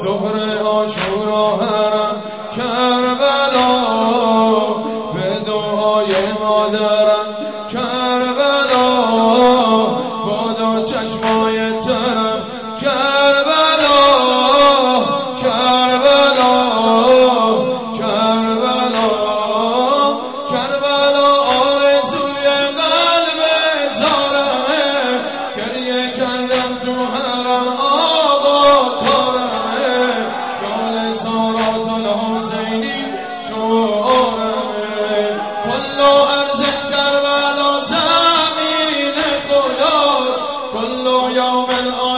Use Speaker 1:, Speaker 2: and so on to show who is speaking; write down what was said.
Speaker 1: ظهر عاشورا هرم کربلا، به دعای مادرم کربلا، بادا چشمای ترم کربلا، کربلا، کربلا، کربلا آرزوی قلب زارمه، گریه کردم تو حرم آقا تارمه، شال سارات الحسینی شعارمه، کل ارض کربلا زمین خداست، کل یوم